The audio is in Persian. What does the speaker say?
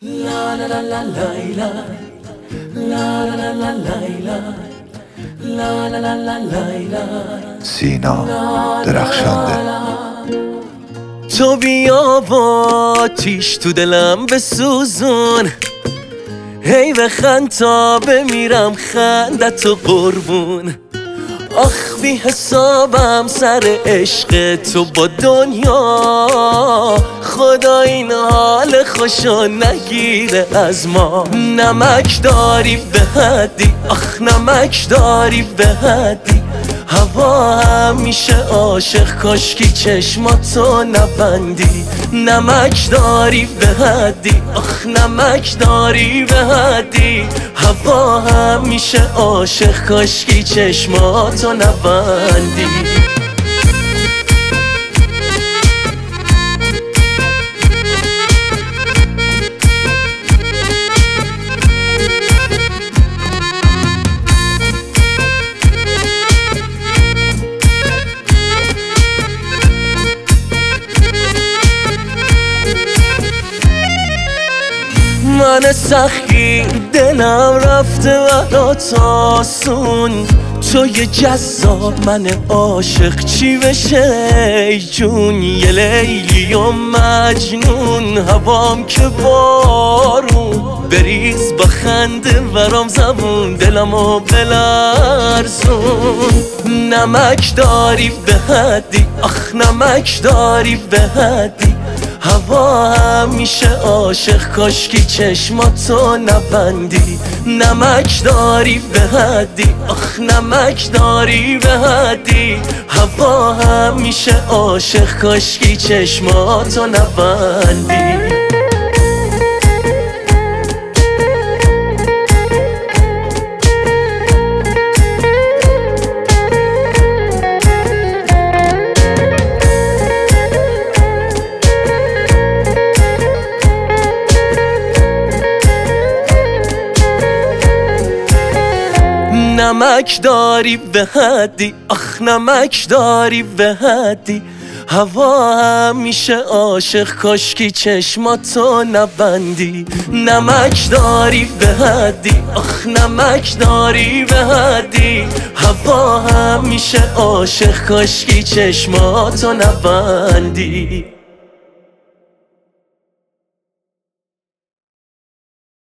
La la la la Layla, la la la la Layla, la la la la Layla. سینا درخشنده. تو بیا با آتیش تو دلم بسوزون، هی بخند تا بمیرم خندتو قربون. آخ بی حسابم سر عشق تو با دنیا، خدا این حال خوشو نگیره از ما. نمک داری به حدی، آخ نمک داری به حدی، هوا همیشه عاشق کاشکی چشماتو نبندی. نمک داری به حدی، آخ نمک داری به حدی، هوا همیشه عاشق کاشکی چشماتو نبندی. من سخی دلم رفته برات آسون، تو یه جذاب من عاشق چی بشه ای جون. یه لیلی و مجنون، هوام که بارون، بریز با خنده برام زبون دلمو بلرزون. نمک داری به حدی، آخ نمک داری به حدی، هوا همیشه عاشق کاشکی چشماتو نبندی. نمک داری به حدی، آخ نمک داری به حدی، هوا همیشه عاشق کاشکی چشماتو نبندی. نمک داری به حدی، آخ نمک داری به حدی، هوا همیشه عاشق کاشکی چشماتو نبندی. نمک داری به حدی، آخ نمک داری به حدی، هوا همیشه عاشق کاشکی چشماتو نبندی.